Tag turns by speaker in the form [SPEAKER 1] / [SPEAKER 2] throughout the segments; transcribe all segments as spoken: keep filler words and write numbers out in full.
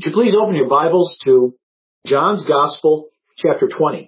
[SPEAKER 1] Would you please open your Bibles to John's Gospel, chapter twenty.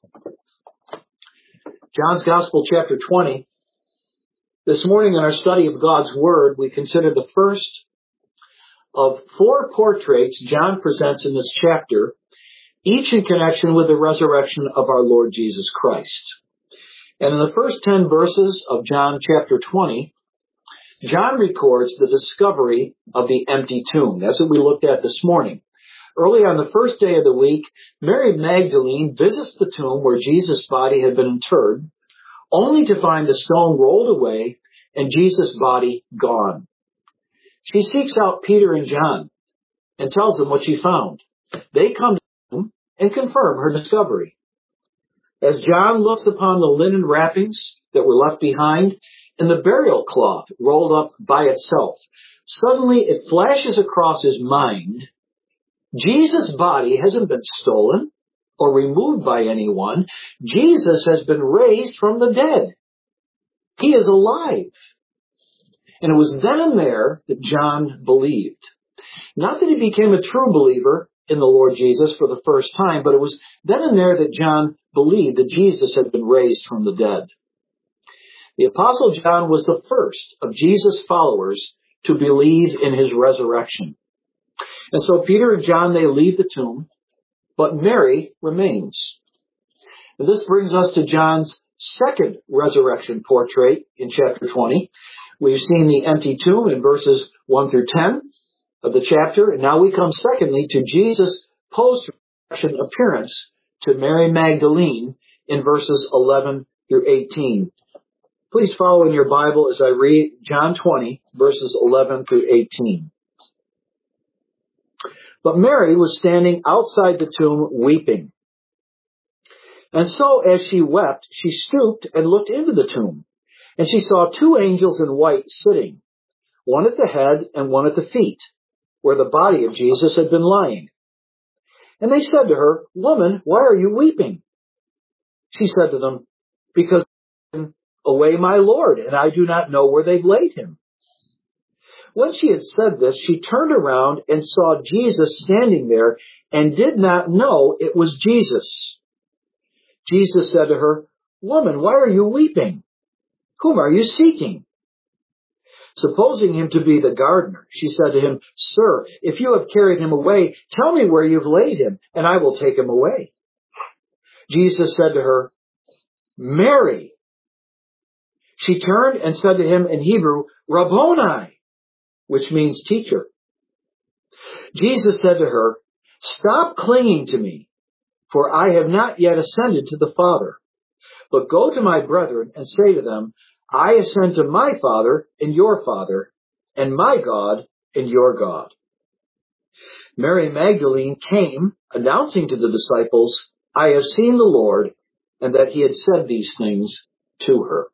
[SPEAKER 1] John's Gospel, chapter twenty. This morning in our study of God's Word, we consider the first of four portraits John presents in this chapter, each in connection with the resurrection of our Lord Jesus Christ. And in the first ten verses of John chapter twenty, John records the discovery of the empty tomb. That's what we looked at this morning. Early on the first day of the week, Mary Magdalene visits the tomb where Jesus' body had been interred, only to find the stone rolled away and Jesus' body gone. She seeks out Peter and John and tells them what she found. They come to the tomb and confirm her discovery. As John looks upon the linen wrappings that were left behind and the burial cloth rolled up by itself, suddenly it flashes across his mind, Jesus' body hasn't been stolen or removed by anyone. Jesus has been raised from the dead. He is alive. And it was then and there that John believed. Not that he became a true believer in the Lord Jesus for the first time, but it was then and there that John believed that Jesus had been raised from the dead. The Apostle John was the first of Jesus' followers to believe in his resurrection. And so Peter and John, they leave the tomb, but Mary remains. And this brings us to John's second resurrection portrait in chapter twenty. We've seen the empty tomb in verses one through ten of the chapter, and now we come secondly to Jesus' post-resurrection appearance to Mary Magdalene in verses eleven through eighteen. Please follow in your Bible as I read John twenty, verses eleven through eighteen. But Mary was standing outside the tomb weeping. And so as she wept, she stooped and looked into the tomb. And she saw two angels in white sitting, one at the head and one at the feet, where the body of Jesus had been lying. And they said to her, "Woman, why are you weeping?" She said to them, "Because they took away my Lord, and I do not know where they've laid him." When she had said this, she turned around and saw Jesus standing there and did not know it was Jesus. Jesus said to her, "Woman, why are you weeping? Whom are you seeking?" Supposing him to be the gardener, she said to him, "Sir, if you have carried him away, tell me where you've laid him, and I will take him away." Jesus said to her, "Mary." She turned and said to him in Hebrew, "Rabboni," which means teacher. Jesus said to her, "Stop clinging to me, for I have not yet ascended to the Father. But go to my brethren and say to them, I ascend to my Father and your Father, and my God and your God." Mary Magdalene came, announcing to the disciples, "I have seen the Lord," and that he had said these things to her.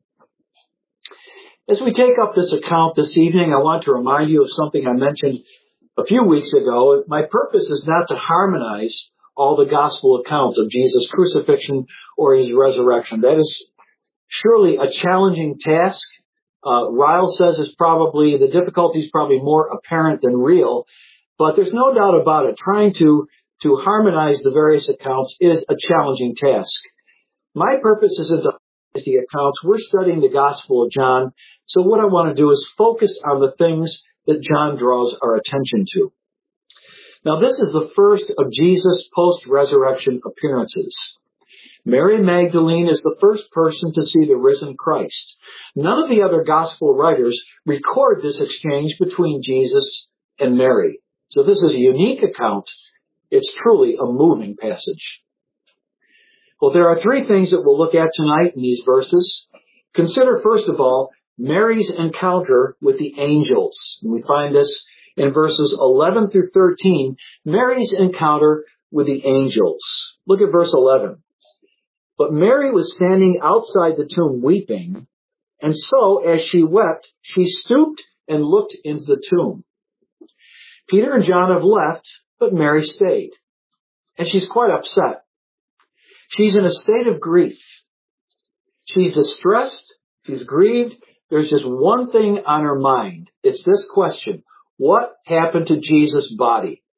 [SPEAKER 1] As we take up this account this evening, I want to remind you of something I mentioned a few weeks ago. My purpose is not to harmonize all the gospel accounts of Jesus' crucifixion or his resurrection. That is surely a challenging task. Uh, Ryle says it's probably, the difficulty is probably more apparent than real, but there's no doubt about it. Trying to, to harmonize the various accounts is a challenging task. My purpose isn't to harmonize the accounts. We're studying the Gospel of John, so what I want to do is focus on the things that John draws our attention to. Now, this is the first of Jesus' post-resurrection appearances. Mary Magdalene is the first person to see the risen Christ. None of the other gospel writers record this exchange between Jesus and Mary. So this is a unique account. It's truly a moving passage. Well, there are three things that we'll look at tonight in these verses. Consider, first of all, Mary's encounter with the angels. And we find this in verses eleven through thirteen, Mary's encounter with the angels. Look at verse eleven. But Mary was standing outside the tomb weeping, and so as she wept, she stooped and looked into the tomb. Peter and John have left, but Mary stayed, and she's quite upset. She's in a state of grief. She's distressed. She's grieved. There's just one thing on her mind. It's this question: what happened to Jesus' body?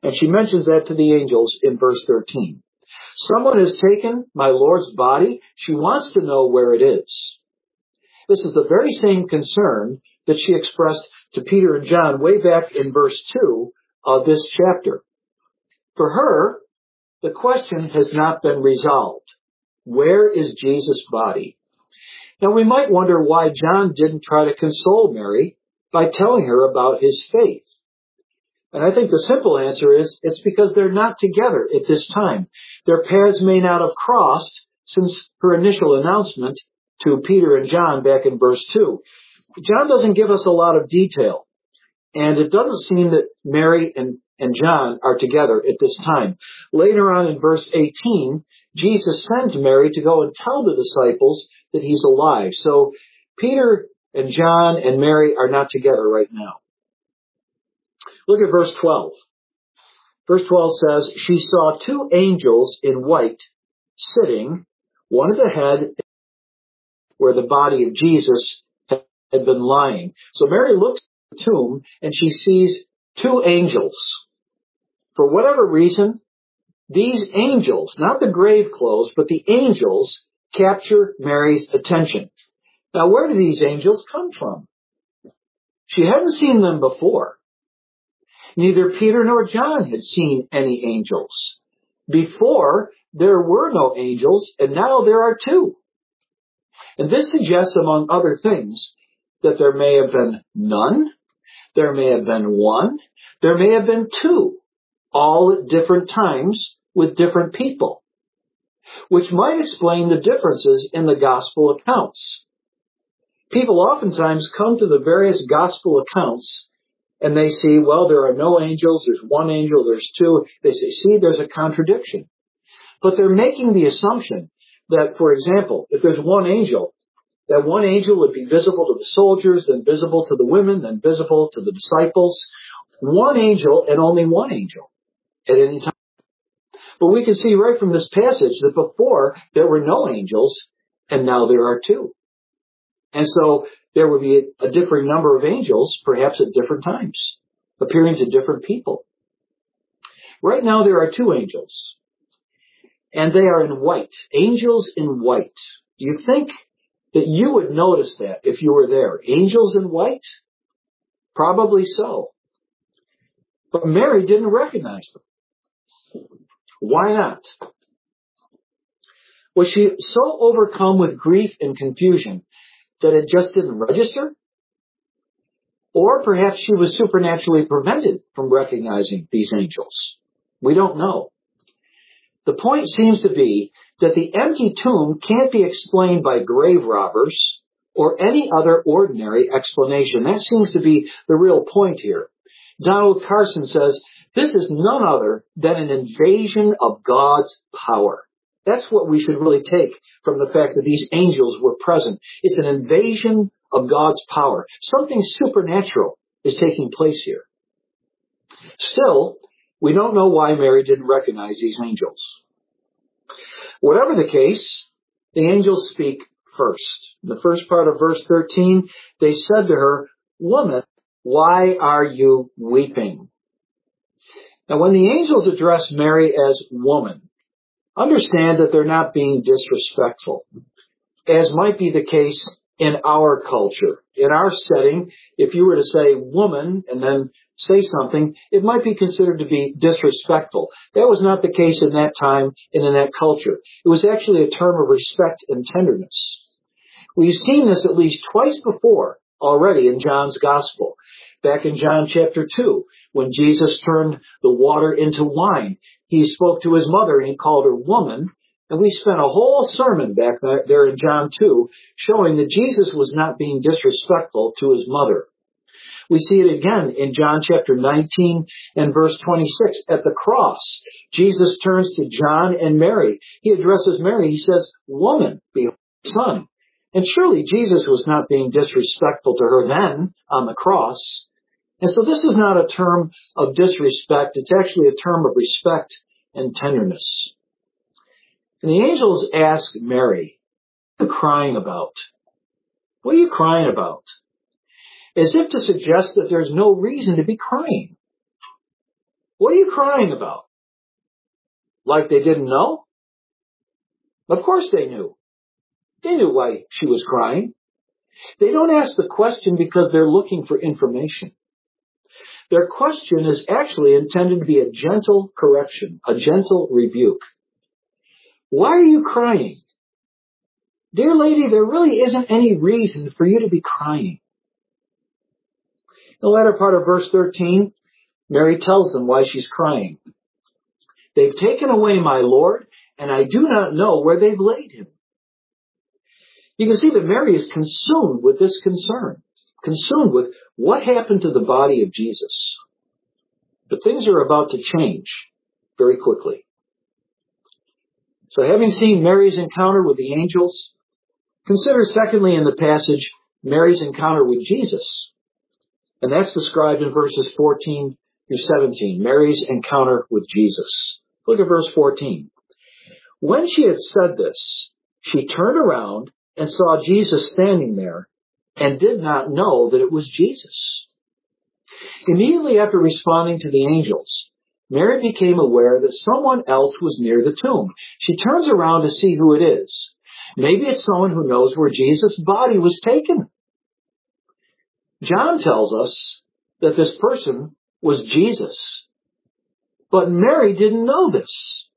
[SPEAKER 1] And she mentions that to the angels in verse thirteen. Someone has taken my Lord's body. She wants to know where it is. This is the very same concern that she expressed to Peter and John way back in verse two of this chapter. For her, the question has not been resolved. Where is Jesus' body? Now we might wonder why John didn't try to console Mary by telling her about his faith. And I think the simple answer is it's because they're not together at this time. Their paths may not have crossed since her initial announcement to Peter and John back in verse two. John doesn't give us a lot of detail, and it doesn't seem that Mary and, and John are together at this time. Later on in verse eighteen, Jesus sends Mary to go and tell the disciples that he's alive. So Peter and John and Mary are not together right now. Look at verse twelve. Verse twelve says, she saw two angels in white sitting, one at the head where the body of Jesus had been lying. So Mary looks at the tomb and she sees two angels. For whatever reason, these angels, not the grave clothes, but the angels capture Mary's attention. Now, where do these angels come from? She hadn't seen them before. Neither Peter nor John had seen any angels. Before, there were no angels, and now there are two. And this suggests, among other things, that there may have been none, there may have been one, there may have been two, all at different times with different people, which might explain the differences in the gospel accounts. People oftentimes come to the various gospel accounts and they see, well, there are no angels, there's one angel, there's two. They say, see, there's a contradiction. But they're making the assumption that, for example, if there's one angel, that one angel would be visible to the soldiers, then visible to the women, then visible to the disciples. One angel and only one angel at any time. But we can see right from this passage that before there were no angels, and now there are two. And so there would be a, a differing number of angels, perhaps at different times, appearing to different people. Right now there are two angels, and they are in white. Angels in white. Do you think that you would notice that if you were there? Angels in white? Probably so. But Mary didn't recognize them. Why not? Was she so overcome with grief and confusion that it just didn't register? Or perhaps she was supernaturally prevented from recognizing these angels. We don't know. The point seems to be that the empty tomb can't be explained by grave robbers or any other ordinary explanation. That seems to be the real point here. Donald Carson says, this is none other than an invasion of God's power. That's what we should really take from the fact that these angels were present. It's an invasion of God's power. Something supernatural is taking place here. Still, we don't know why Mary didn't recognize these angels. Whatever the case, the angels speak first. In the first part of verse thirteen, they said to her, "Woman, why are you weeping?" Now, when the angels address Mary as woman, understand that they're not being disrespectful, as might be the case in our culture. In our setting, if you were to say woman and then say something, it might be considered to be disrespectful. That was not the case in that time and in that culture. It was actually a term of respect and tenderness. We've seen this at least twice before already in John's Gospel. Back in John chapter two, when Jesus turned the water into wine, he spoke to his mother and he called her woman. And we spent a whole sermon back there in John two showing that Jesus was not being disrespectful to his mother. We see it again in John chapter nineteen and verse twenty-six. At the cross, Jesus turns to John and Mary. He addresses Mary. He says, "Woman, behold your son." And surely Jesus was not being disrespectful to her then on the cross. And so this is not a term of disrespect. It's actually a term of respect and tenderness. And the angels ask Mary, "What are you crying about? What are you crying about?" As if to suggest that there's no reason to be crying. What are you crying about? Like they didn't know? Of course they knew. They knew why she was crying. They don't ask the question because they're looking for information. Their question is actually intended to be a gentle correction, a gentle rebuke. Why are you crying? Dear lady, there really isn't any reason for you to be crying. In the latter part of verse thirteen, Mary tells them why she's crying. They've taken away my Lord, and I do not know where they've laid him. You can see that Mary is consumed with this concern, consumed with what happened to the body of Jesus. But things are about to change very quickly. So having seen Mary's encounter with the angels, consider secondly in the passage Mary's encounter with Jesus. And that's described in verses fourteen through seventeen, Mary's encounter with Jesus. Look at verse fourteen. When she had said this, she turned around and saw Jesus standing there and did not know that it was Jesus. Immediately after responding to the angels, Mary became aware that someone else was near the tomb. She turns around to see who it is. Maybe it's someone who knows where Jesus' body was taken. John tells us that this person was Jesus. But Mary didn't know this.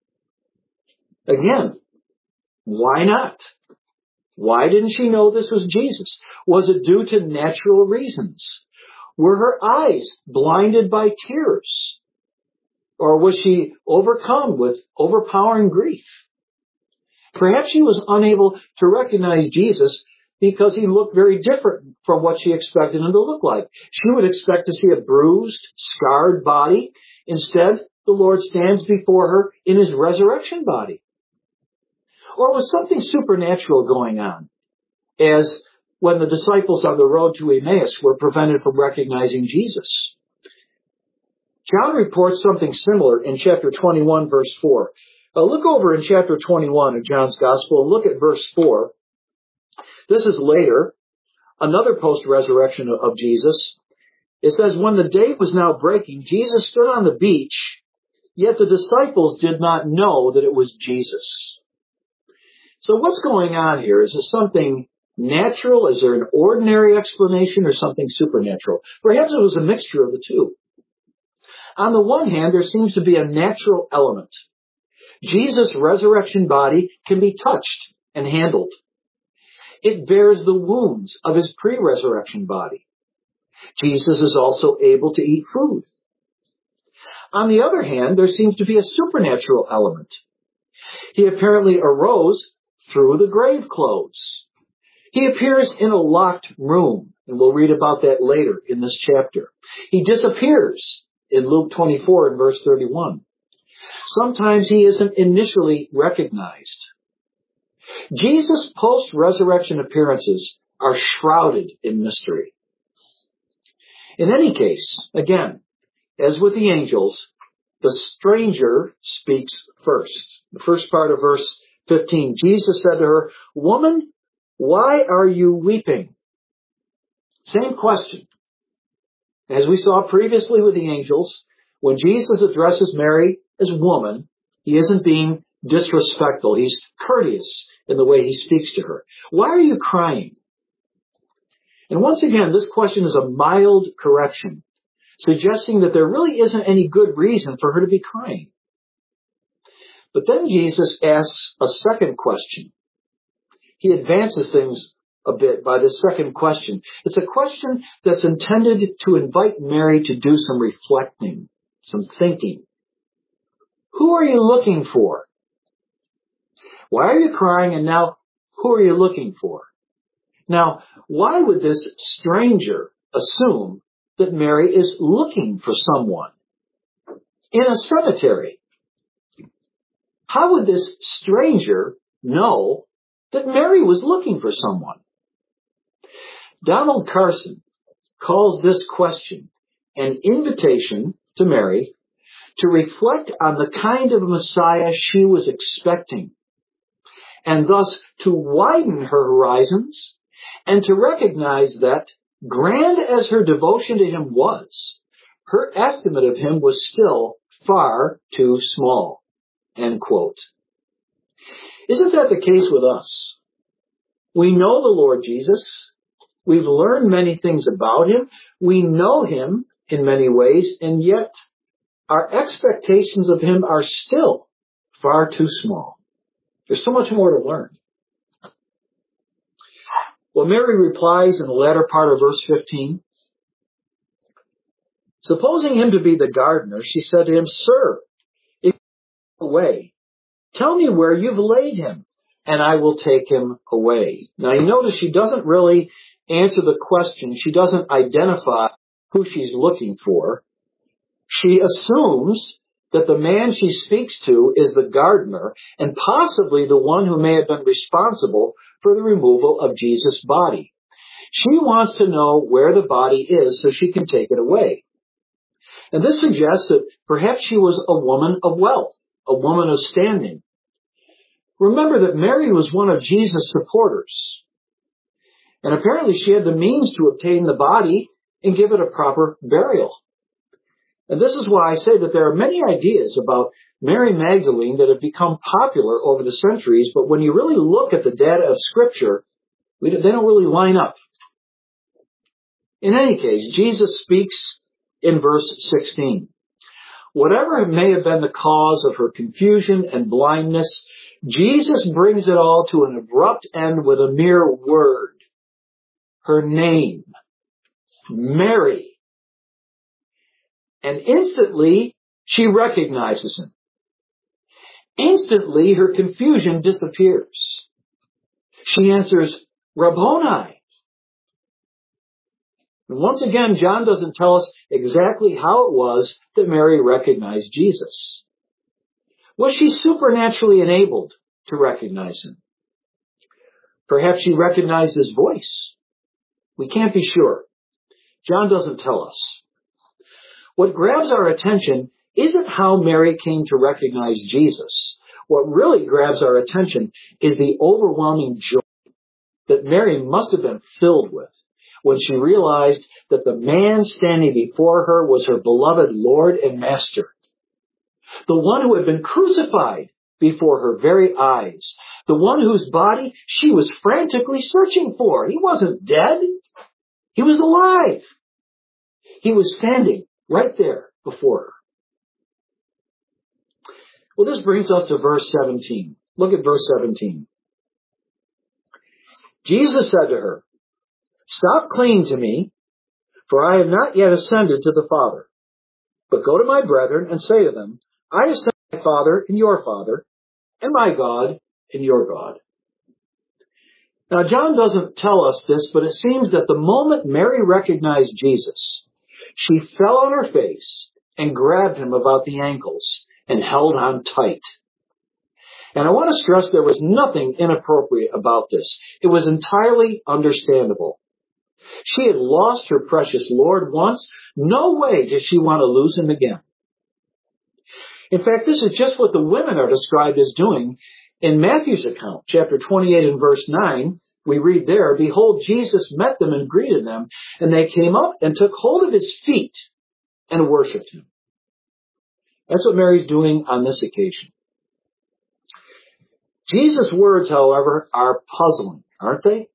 [SPEAKER 1] Again, why not? Why didn't she know this was Jesus? Was it due to natural reasons? Were her eyes blinded by tears? Or was she overcome with overpowering grief? Perhaps she was unable to recognize Jesus because he looked very different from what she expected him to look like. She would expect to see a bruised, scarred body. Instead, the Lord stands before her in his resurrection body. Or was something supernatural going on, as when the disciples on the road to Emmaus were prevented from recognizing Jesus? John reports something similar in chapter twenty-one, verse four. Now look over in chapter twenty-one of John's Gospel and look at verse four. This is later, another post-resurrection of Jesus. It says, when the day was now breaking, Jesus stood on the beach, yet the disciples did not know that it was Jesus. So what's going on here? Is it something natural? Is there an ordinary explanation or something supernatural? Perhaps it was a mixture of the two. On the one hand, there seems to be a natural element. Jesus' resurrection body can be touched and handled. It bears the wounds of his pre-resurrection body. Jesus is also able to eat food. On the other hand, there seems to be a supernatural element. He apparently arose through the grave clothes. He appears in a locked room, and we'll read about that later in this chapter. He disappears in Luke twenty-four and verse thirty-one. Sometimes he isn't initially recognized. Jesus' post-resurrection appearances are shrouded in mystery. In any case, again, as with the angels, the stranger speaks first. The first part of verse fifteen, Jesus said to her, "Woman, why are you weeping?" Same question. As we saw previously with the angels, when Jesus addresses Mary as woman, he isn't being disrespectful. He's courteous in the way he speaks to her. Why are you crying? And once again, this question is a mild correction, suggesting that there really isn't any good reason for her to be crying. But then Jesus asks a second question. He advances things a bit by this second question. It's a question that's intended to invite Mary to do some reflecting, some thinking. Who are you looking for? Why are you crying? And now, who are you looking for? Now, why would this stranger assume that Mary is looking for someone in a cemetery? How would this stranger know that Mary was looking for someone? Donald Carson calls this question an invitation to Mary to reflect on the kind of Messiah she was expecting, and thus to widen her horizons and to recognize that, grand as her devotion to him was, her estimate of him was still far too small. End quote. Isn't that the case with us? We know the Lord Jesus. We've learned many things about him. We know him in many ways, and yet our expectations of him are still far too small. There's so much more to learn. Well, Mary replies in the latter part of verse fifteen. Supposing him to be the gardener, she said to him, Sir, if you go away, tell me where you've laid him, and I will take him away. Now, you notice she doesn't really answer the question. She doesn't identify who she's looking for. She assumes that the man she speaks to is the gardener and possibly the one who may have been responsible for the removal of Jesus' body. She wants to know where the body is so she can take it away. And this suggests that perhaps she was a woman of wealth, a woman of standing. Remember that Mary was one of Jesus' supporters. And apparently she had the means to obtain the body and give it a proper burial. And this is why I say that there are many ideas about Mary Magdalene that have become popular over the centuries, but when you really look at the data of Scripture, they don't really line up. In any case, Jesus speaks in verse sixteen. Whatever may have been the cause of her confusion and blindness, Jesus brings it all to an abrupt end with a mere word. Her name, Mary. And instantly, she recognizes him. Instantly, her confusion disappears. She answers, Rabboni. And once again, John doesn't tell us exactly how it was that Mary recognized Jesus. Was she supernaturally enabled to recognize him? Perhaps she recognized his voice. We can't be sure. John doesn't tell us. What grabs our attention isn't how Mary came to recognize Jesus. What really grabs our attention is the overwhelming joy that Mary must have been filled with when she realized that the man standing before her was her beloved Lord and Master, the one who had been crucified before her very eyes, the one whose body she was frantically searching for. He wasn't dead. He was alive. He was standing right there before her. Well, this brings us to verse seventeen. Look at verse seventeen. Jesus said to her, Stop clinging to me, for I have not yet ascended to the Father. But go to my brethren and say to them, I ascend to my Father and your Father, and my God and your God. Now, John doesn't tell us this, but it seems that the moment Mary recognized Jesus, she fell on her face and grabbed him about the ankles and held on tight. And I want to stress there was nothing inappropriate about this. It was entirely understandable. She had lost her precious Lord once. No way did she want to lose him again. In fact, this is just what the women are described as doing. In Matthew's account, chapter twenty-eight and verse nine, we read there, Behold, Jesus met them and greeted them, and they came up and took hold of his feet and worshipped him. That's what Mary's doing on this occasion. Jesus' words, however, are puzzling, aren't they?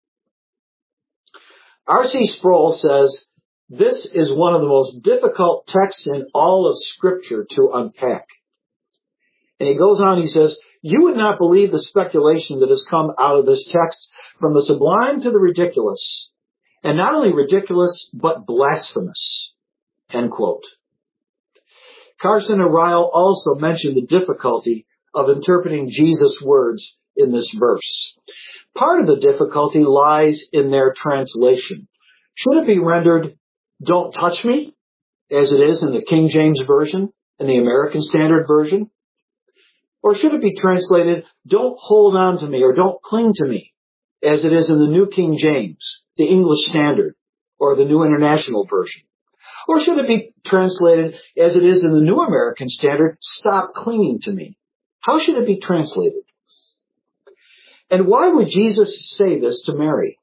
[SPEAKER 1] R C Sproul says, this is one of the most difficult texts in all of Scripture to unpack. And he goes on, he says, you would not believe the speculation that has come out of this text from the sublime to the ridiculous. And not only ridiculous, but blasphemous. End quote. Carson and Ryle also mentioned the difficulty of interpreting Jesus' words in this verse. Part of the difficulty lies in their translation. Should it be rendered, don't touch me, as it is in the King James Version and the American Standard Version? Or should it be translated, don't hold on to me or don't cling to me, as it is in the New King James, the English Standard, or the New International Version? Or should it be translated, as it is in the New American Standard, stop clinging to me? How should it be translated? And why would Jesus say this to Mary?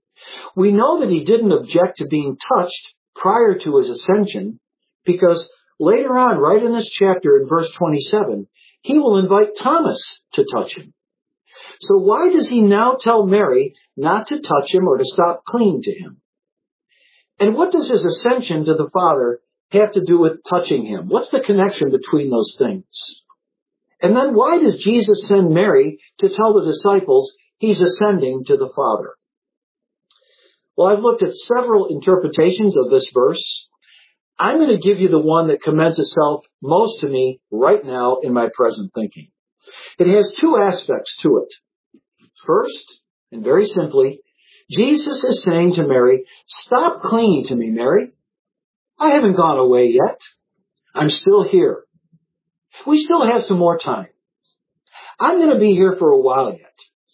[SPEAKER 1] We know that he didn't object to being touched prior to his ascension because later on, right in this chapter in verse twenty-seven, he will invite Thomas to touch him. So why does he now tell Mary not to touch him or to stop clinging to him? And what does his ascension to the Father have to do with touching him? What's the connection between those things? And then why does Jesus send Mary to tell the disciples he's ascending to the Father? Well, I've looked at several interpretations of this verse. I'm going to give you the one that commends itself most to me right now in my present thinking. It has two aspects to it. First, and very simply, Jesus is saying to Mary, stop clinging to me, Mary. I haven't gone away yet. I'm still here. We still have some more time. I'm going to be here for a while yet.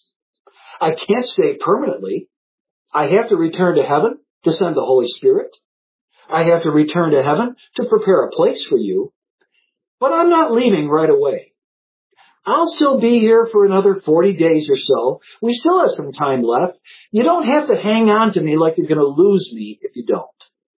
[SPEAKER 1] I can't stay permanently. I have to return to heaven to send the Holy Spirit. I have to return to heaven to prepare a place for you. But I'm not leaving right away. I'll still be here for another forty days or so. We still have some time left. You don't have to hang on to me like you're going to lose me if you don't.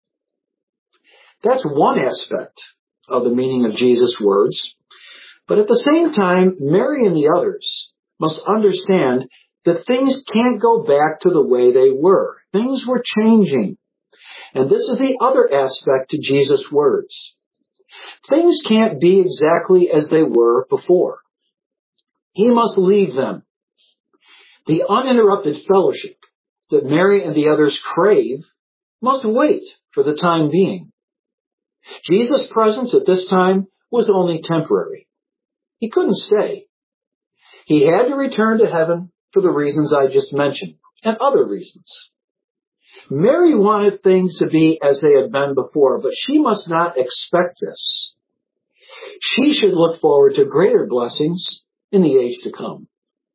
[SPEAKER 1] That's one aspect of the meaning of Jesus' words. But at the same time, Mary and the others must understand that things can't go back to the way they were. Things were changing. And this is the other aspect to Jesus' words. Things can't be exactly as they were before. He must leave them. The uninterrupted fellowship that Mary and the others crave must wait for the time being. Jesus' presence at this time was only temporary. He couldn't stay. He had to return to heaven for the reasons I just mentioned, and other reasons. Mary wanted things to be as they had been before, but she must not expect this. She should look forward to greater blessings in the age to come.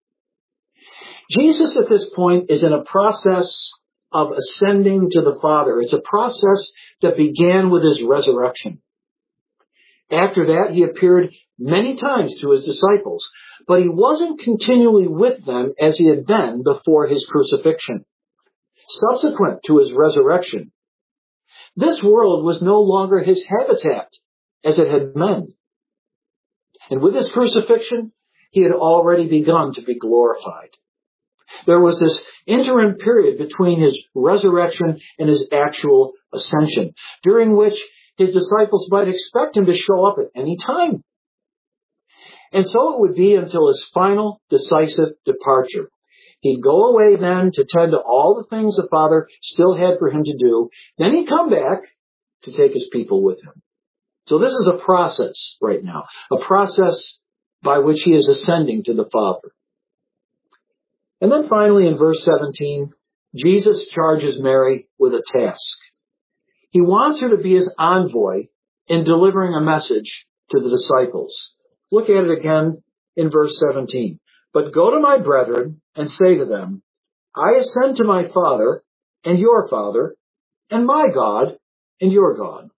[SPEAKER 1] Jesus at this point is in a process of ascending to the Father. It's a process that began with his resurrection. After that, he appeared many times to his disciples, but he wasn't continually with them as he had been before his crucifixion. Subsequent to his resurrection, this world was no longer his habitat as it had been. And with his crucifixion, he had already begun to be glorified. There was this interim period between his resurrection and his actual ascension, during which his disciples might expect him to show up at any time. And so it would be until his final decisive departure. He'd go away then to tend to all the things the Father still had for him to do. Then he'd come back to take his people with him. So this is a process right now, a process by which he is ascending to the Father. And then finally in verse seventeen, Jesus charges Mary with a task. He wants her to be his envoy in delivering a message to the disciples. Look at it again in verse seventeen. But go to my brethren and say to them, I ascend to my Father and your Father, and my God and your God.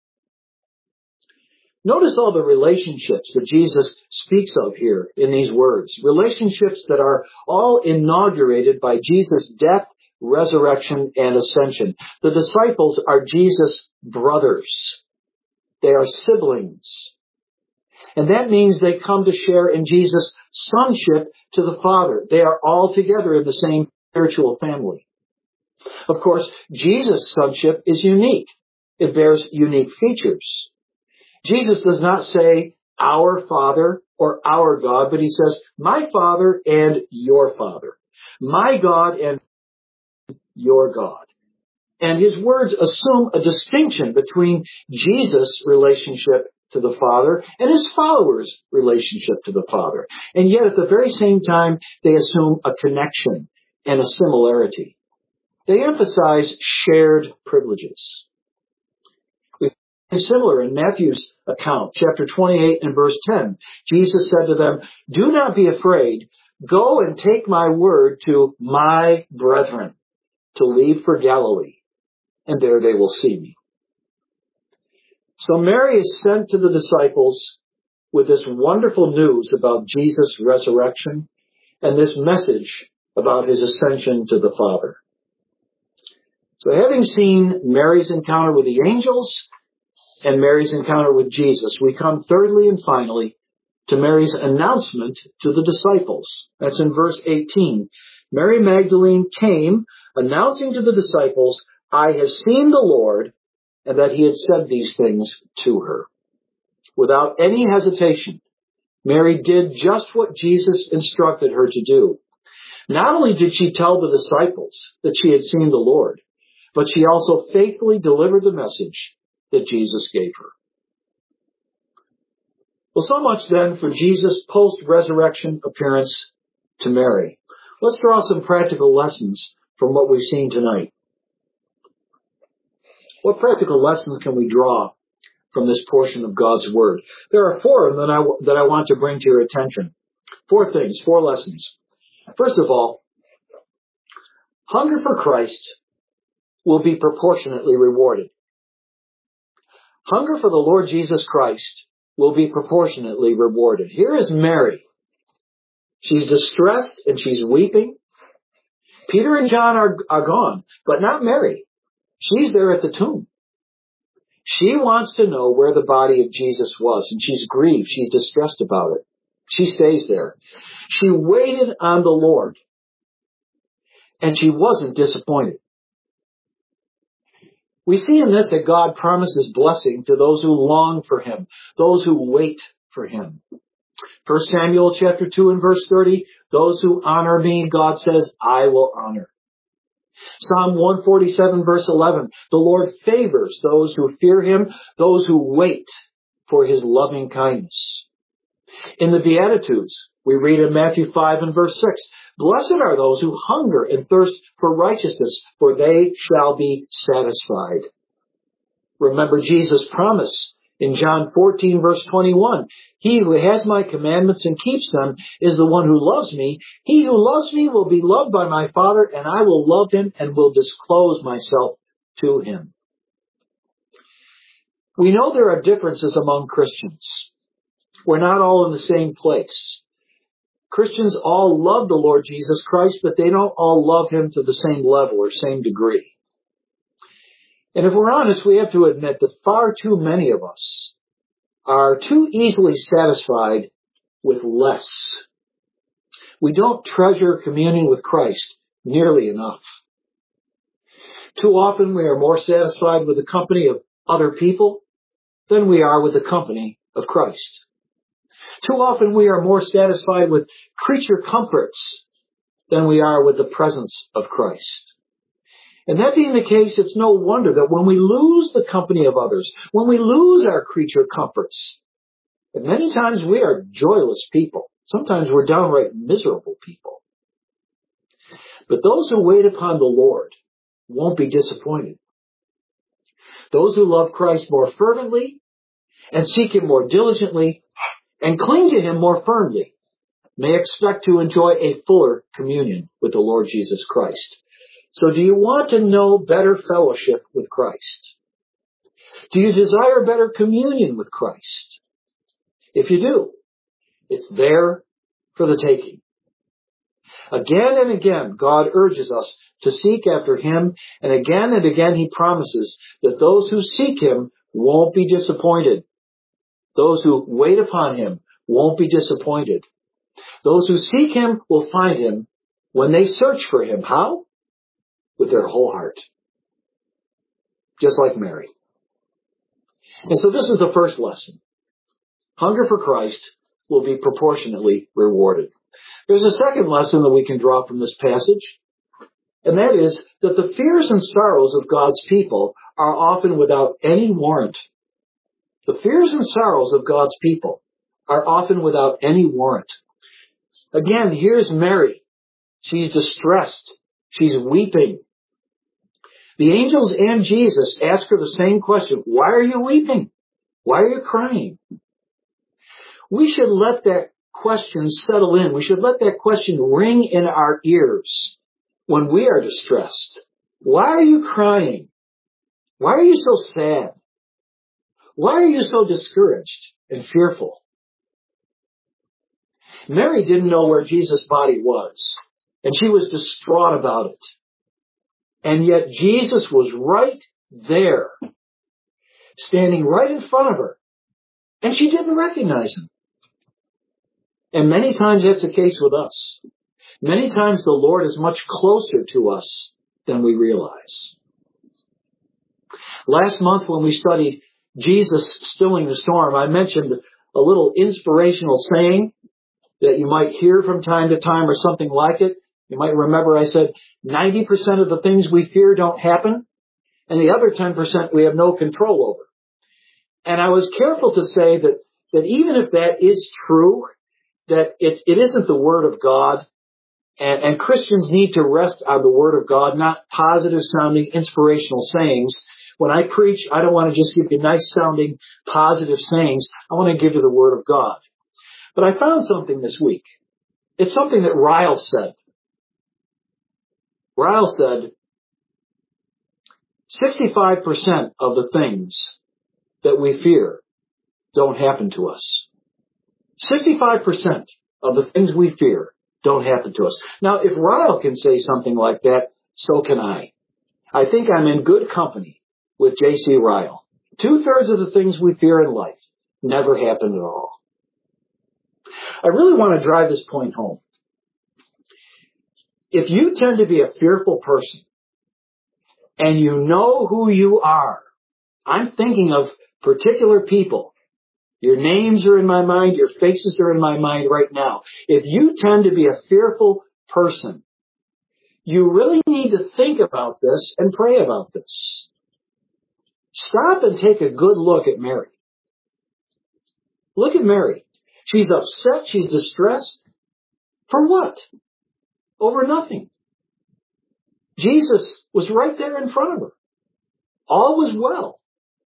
[SPEAKER 1] Notice all the relationships that Jesus speaks of here in these words. Relationships that are all inaugurated by Jesus' death, resurrection, and ascension. The disciples are Jesus' brothers. They are siblings. And that means they come to share in Jesus' sonship to the Father. They are all together in the same spiritual family. Of course, Jesus' sonship is unique. It bears unique features. Jesus does not say our Father or our God, but he says my Father and your Father. My God and your God. And his words assume a distinction between Jesus' relationship to the Father and his followers' relationship to the Father. And yet at the very same time, they assume a connection and a similarity. They emphasize shared privileges. We find similar in Matthew's account, chapter twenty-eight and verse ten. Jesus said to them, do not be afraid. Go and take my word to my brethren to leave for Galilee, and there they will see me. So Mary is sent to the disciples with this wonderful news about Jesus' resurrection and this message about his ascension to the Father. So having seen Mary's encounter with the angels and Mary's encounter with Jesus, we come thirdly and finally to Mary's announcement to the disciples. That's in verse eighteen. Mary Magdalene came, announcing to the disciples, I have seen the Lord, and that he had said these things to her. Without any hesitation, Mary did just what Jesus instructed her to do. Not only did she tell the disciples that she had seen the Lord, but she also faithfully delivered the message that Jesus gave her. Well, so much then for Jesus' post-resurrection appearance to Mary. Let's draw some practical lessons from what we've seen tonight. What practical lessons can we draw from this portion of God's Word? There are four of them that I, that I want to bring to your attention. Four things, four lessons. First of all, hunger for Christ will be proportionately rewarded. Hunger for the Lord Jesus Christ will be proportionately rewarded. Here is Mary. She's distressed and she's weeping. Peter and John are, are gone, but not Mary. She's there at the tomb. She wants to know where the body of Jesus was, and she's grieved. She's distressed about it. She stays there. She waited on the Lord, and she wasn't disappointed. We see in this that God promises blessing to those who long for him, those who wait for him. First Samuel chapter two and verse thirty, those who honor me, God says, I will honor. Psalm one forty-seven verse eleven, the Lord favors those who fear him, those who wait for his loving kindness. In the Beatitudes, we read in Matthew five and verse six, blessed are those who hunger and thirst for righteousness, for they shall be satisfied. Remember Jesus' promise in John fourteen verse twenty-one, he who has my commandments and keeps them is the one who loves me. He who loves me will be loved by my Father, and I will love him and will disclose myself to him. We know there are differences among Christians. We're not all in the same place. Christians all love the Lord Jesus Christ, but they don't all love him to the same level or same degree. And if we're honest, we have to admit that far too many of us are too easily satisfied with less. We don't treasure communion with Christ nearly enough. Too often we are more satisfied with the company of other people than we are with the company of Christ. Too often we are more satisfied with creature comforts than we are with the presence of Christ. And that being the case, it's no wonder that when we lose the company of others, when we lose our creature comforts, and many times we are joyless people. Sometimes we're downright miserable people. But those who wait upon the Lord won't be disappointed. Those who love Christ more fervently and seek him more diligently and cling to him more firmly may expect to enjoy a fuller communion with the Lord Jesus Christ. So do you want to know better fellowship with Christ? Do you desire better communion with Christ? If you do, it's there for the taking. Again and again, God urges us to seek after him, and again and again he promises that those who seek him won't be disappointed. Those who wait upon him won't be disappointed. Those who seek him will find him when they search for him. How? With their whole heart. Just like Mary. And so this is the first lesson. Hunger for Christ will be proportionately rewarded. There's a second lesson that we can draw from this passage, and that is that the fears and sorrows of God's people are often without any warrant. The fears and sorrows of God's people are often without any warrant. Again, here's Mary. She's distressed. She's weeping. The angels and Jesus ask her the same question. Why are you weeping? Why are you crying? We should let that question settle in. We should let that question ring in our ears when we are distressed. Why are you crying? Why are you so sad? Why are you so discouraged and fearful? Mary didn't know where Jesus' body was, and she was distraught about it. And yet Jesus was right there. standing right in front of her, and she didn't recognize him. And many times that's the case with us. Many times the Lord is much closer to us than we realize. Last month when we studied Jesus stilling the storm, I mentioned a little inspirational saying that you might hear from time to time or something like it. You might remember I said ninety percent of the things we fear don't happen, and the other ten percent we have no control over. And I was careful to say that, that even if that is true, that it, it isn't the Word of God, and, and Christians need to rest on the Word of God, not positive sounding inspirational sayings. When I preach, I don't want to just give you nice sounding positive sayings. I want to give you the Word of God. But I found something this week. It's something that Ryle said. Ryle said, sixty-five percent of the things that we fear don't happen to us. sixty-five percent of the things we fear don't happen to us. Now, if Ryle can say something like that, so can I. I think I'm in good company with J C Ryle. Two-thirds of the things we fear in life never happen at all. I really want to drive this point home. If you tend to be a fearful person, and you know who you are, I'm thinking of particular people. Your names are in my mind, your faces are in my mind right now. If you tend to be a fearful person, you really need to think about this and pray about this. Stop and take a good look at Mary. Look at Mary. She's upset, she's distressed. For what? Over nothing. Jesus was right there in front of her. All was well.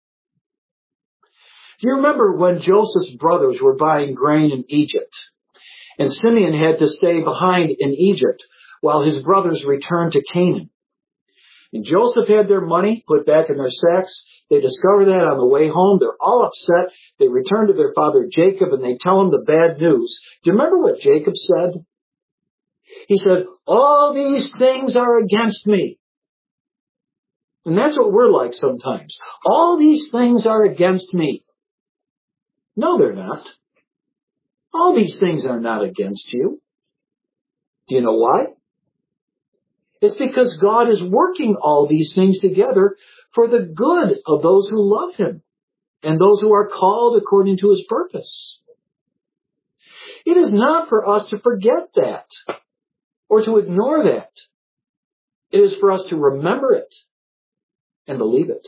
[SPEAKER 1] Do you remember when Joseph's brothers were buying grain in Egypt, and Simeon had to stay behind in Egypt while his brothers returned to Canaan? And Joseph had their money put back in their sacks. They discover that on the way home. They're all upset. They return to their father Jacob and they tell him the bad news. Do you remember what Jacob said? He said, all these things are against me. And that's what we're like sometimes. All these things are against me. No, they're not. All these things are not against you. Do you know why? It's because God is working all these things together for the good of those who love Him and those who are called according to His purpose. It is not for us to forget that or to ignore that. It is for us to remember it and believe it.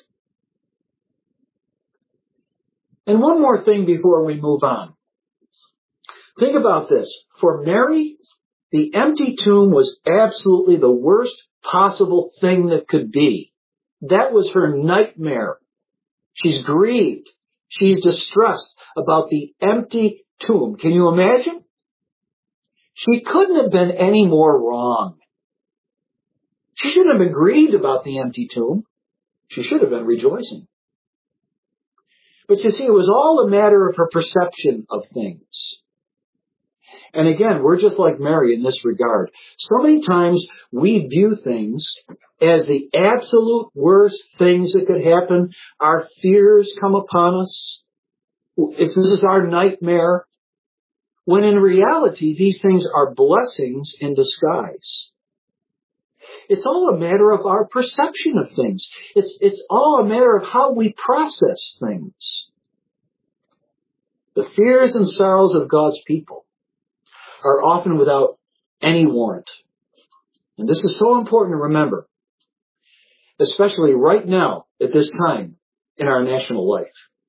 [SPEAKER 1] And one more thing before we move on. Think about this. For Mary, the empty tomb was absolutely the worst possible thing that could be. That was her nightmare. She's grieved. She's distressed about the empty tomb. Can you imagine? She couldn't have been any more wrong. She shouldn't have been grieved about the empty tomb. She should have been rejoicing. But you see, it was all a matter of her perception of things. And again, we're just like Mary in this regard. So many times we view things as the absolute worst things that could happen. Our fears come upon us. If this is our nightmare. When in reality, these things are blessings in disguise. It's all a matter of our perception of things. It's, it's all a matter of how we process things. The fears and sorrows of God's people are often without any warrant. And this is so important to remember, especially right now at this time in our national life.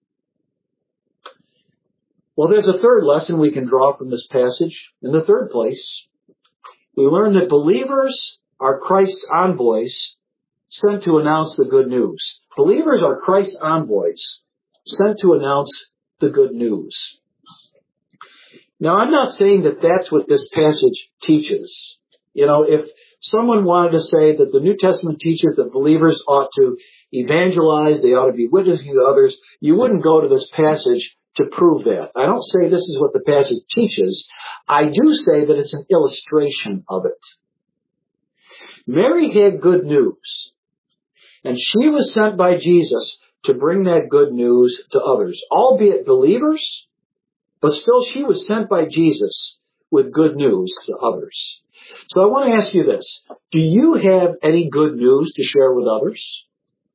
[SPEAKER 1] Well, there's a third lesson we can draw from this passage. In the third place, we learn that believers are Christ's envoys sent to announce the good news. Believers are Christ's envoys sent to announce the good news. Now, I'm not saying that that's what this passage teaches. You know, if someone wanted to say that the New Testament teaches that believers ought to evangelize, they ought to be witnessing to others, you wouldn't go to this passage to prove that. I don't say this is what the passage teaches. I do say that it's an illustration of it. Mary had good news, and she was sent by Jesus to bring that good news to others, albeit believers, but still she was sent by Jesus with good news to others. So I want to ask you this. Do you have any good news to share with others?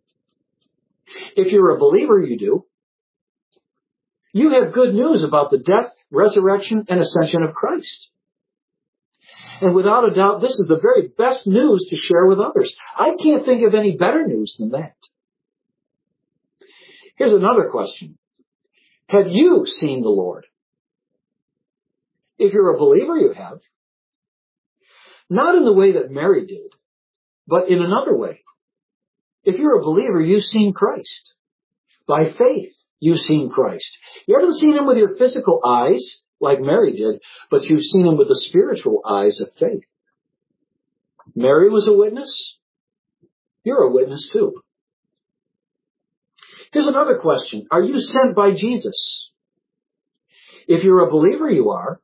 [SPEAKER 1] If you're a believer, you do. You have good news about the death, resurrection, and ascension of Christ. And without a doubt, this is the very best news to share with others. I can't think of any better news than that. Here's another question. Have you seen the Lord? If you're a believer, you have. Not in the way that Mary did, but in another way. If you're a believer, you've seen Christ. By faith, you've seen Christ. You haven't seen him with your physical eyes, like Mary did, but you've seen him with the spiritual eyes of faith. Mary was a witness. You're a witness too. Here's another question. Are you sent by Jesus? If you're a believer, you are.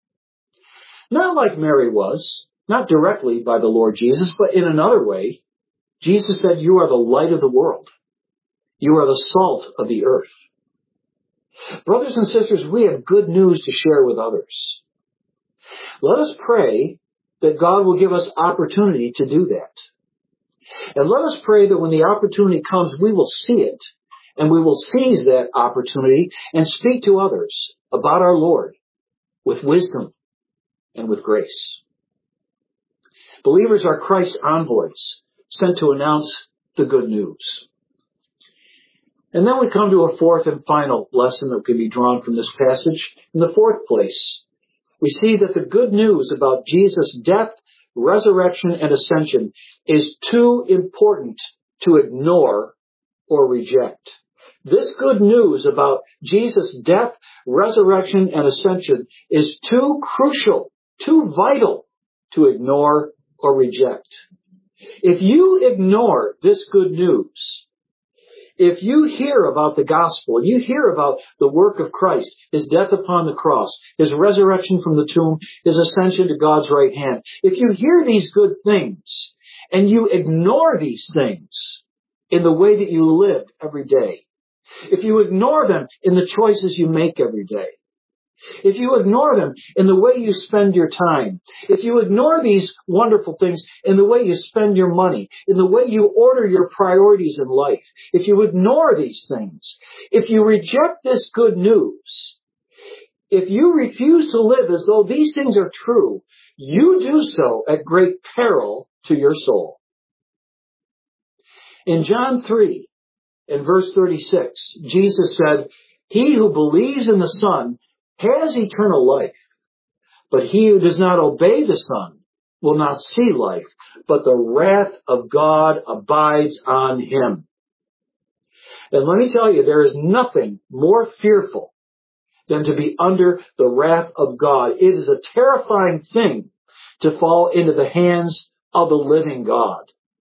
[SPEAKER 1] Not like Mary was, not directly by the Lord Jesus, but in another way. Jesus said, you are the light of the world. You are the salt of the earth. Brothers and sisters, we have good news to share with others. Let us pray that God will give us opportunity to do that. And let us pray that when the opportunity comes, we will see it, and we will seize that opportunity and speak to others about our Lord with wisdom and with grace. Believers are Christ's envoys, sent to announce the good news. And then we come to a fourth and final lesson that can be drawn from this passage. In the fourth place, we see that the good news about Jesus' death, resurrection, and ascension is too important to ignore or reject. This good news about Jesus' death, resurrection, and ascension is too crucial, too vital to ignore or reject. If you ignore this good news, if you hear about the gospel, you hear about the work of Christ, his death upon the cross, his resurrection from the tomb, his ascension to God's right hand, if you hear these good things and you ignore these things in the way that you live every day, if you ignore them in the choices you make every day, if you ignore them in the way you spend your time, if you ignore these wonderful things in the way you spend your money, in the way you order your priorities in life, if you ignore these things, if you reject this good news, if you refuse to live as though these things are true, you do so at great peril to your soul. In John three, in verse thirty-six, Jesus said, "He who believes in the Son has eternal life, but he who does not obey the Son will not see life, but the wrath of God abides on him." And let me tell you, there is nothing more fearful than to be under the wrath of God. It is a terrifying thing to fall into the hands of the living God.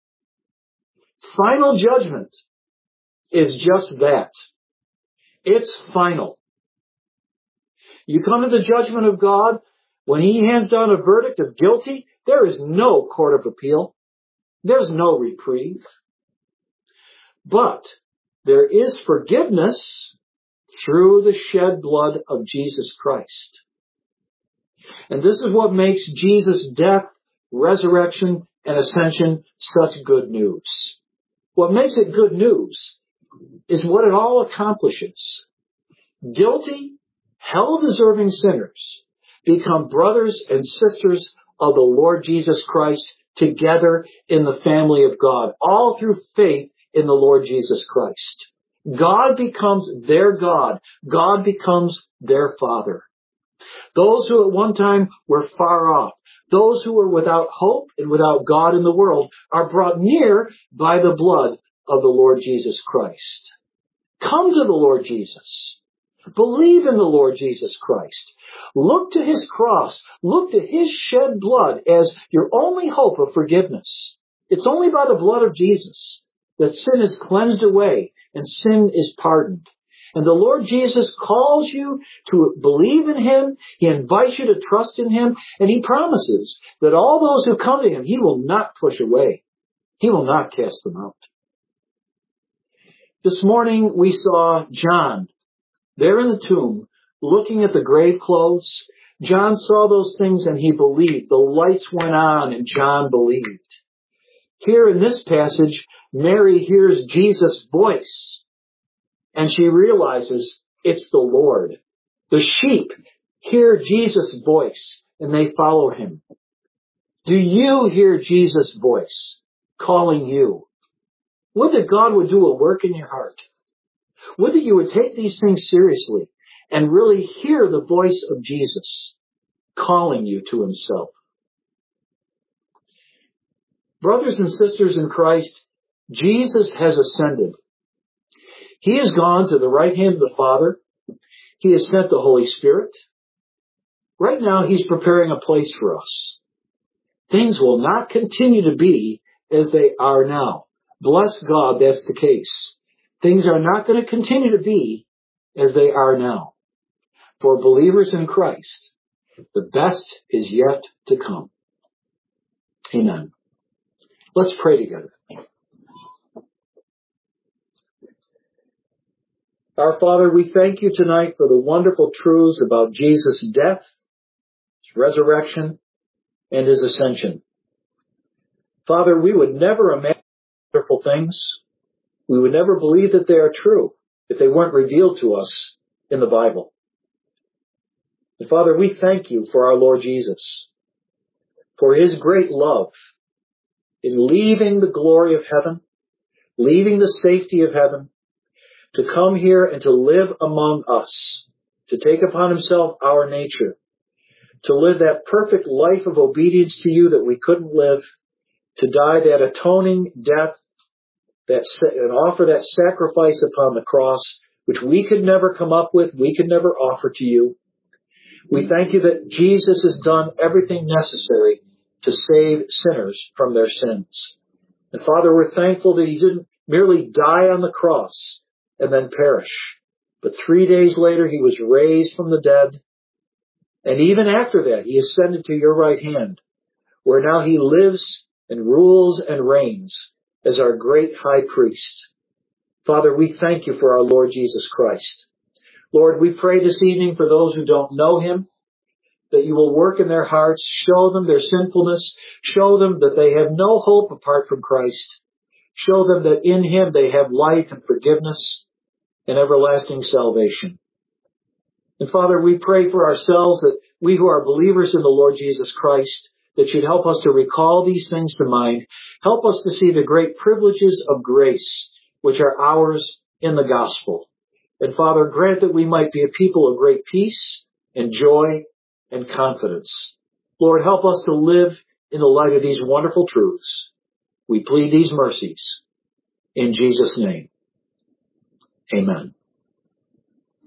[SPEAKER 1] Final judgment is just that. It's final. You come to the judgment of God, when he hands down a verdict of guilty, there is no court of appeal. There's no reprieve. But there is forgiveness through the shed blood of Jesus Christ. And this is what makes Jesus' death, resurrection, and ascension such good news. What makes it good news is what it all accomplishes. Guilty, hell-deserving sinners become brothers and sisters of the Lord Jesus Christ together in the family of God, all through faith in the Lord Jesus Christ. God becomes their God. God becomes their Father. Those who at one time were far off, those who were without hope and without God in the world, are brought near by the blood of the Lord Jesus Christ. Come to the Lord Jesus. Believe in the Lord Jesus Christ. Look to his cross. Look to his shed blood as your only hope of forgiveness. It's only by the blood of Jesus that sin is cleansed away and sin is pardoned. And the Lord Jesus calls you to believe in him. He invites you to trust in him. And he promises that all those who come to him, he will not push away. He will not cast them out. This morning we saw John there in the tomb looking at the grave clothes. John saw those things and he believed. The lights went on and John believed. Here in this passage, Mary hears Jesus' voice and she realizes it's the Lord. The sheep hear Jesus' voice and they follow him. Do you hear Jesus' voice calling you? Would that God would do a work in your heart. Would that you would take these things seriously and really hear the voice of Jesus calling you to himself. Brothers and sisters in Christ, Jesus has ascended. He has gone to the right hand of the Father. He has sent the Holy Spirit. Right now, he's preparing a place for us. Things will not continue to be as they are now. Bless God, that's the case. Things are not going to continue to be as they are now. For believers in Christ, the best is yet to come. Amen. Let's pray together. Our Father, we thank you tonight for the wonderful truths about Jesus' death, his resurrection, and his ascension. Father, we would never imagine wonderful things. We would never believe that they are true if they weren't revealed to us in the Bible. And Father, we thank you for our Lord Jesus, for his great love in leaving the glory of heaven, leaving the safety of heaven, to come here and to live among us, to take upon himself our nature, to live that perfect life of obedience to you that we couldn't live, to die that atoning death, that and offer that sacrifice upon the cross, which we could never come up with, we could never offer to you. We thank you that Jesus has done everything necessary to save sinners from their sins. And Father, we're thankful that he didn't merely die on the cross and then perish, but three days later he was raised from the dead. And even after that, he ascended to your right hand, where now he lives and rules and reigns as our great high priest. Father, we thank you for our Lord Jesus Christ. Lord, we pray this evening for those who don't know him, that you will work in their hearts, show them their sinfulness, show them that they have no hope apart from Christ, show them that in him they have life and forgiveness and everlasting salvation. And Father, we pray for ourselves that we who are believers in the Lord Jesus Christ, that you'd help us to recall these things to mind, help us to see the great privileges of grace which are ours in the gospel. And Father, grant that we might be a people of great peace and joy and confidence. Lord, help us to live in the light of these wonderful truths. We plead these mercies in Jesus' name. Amen.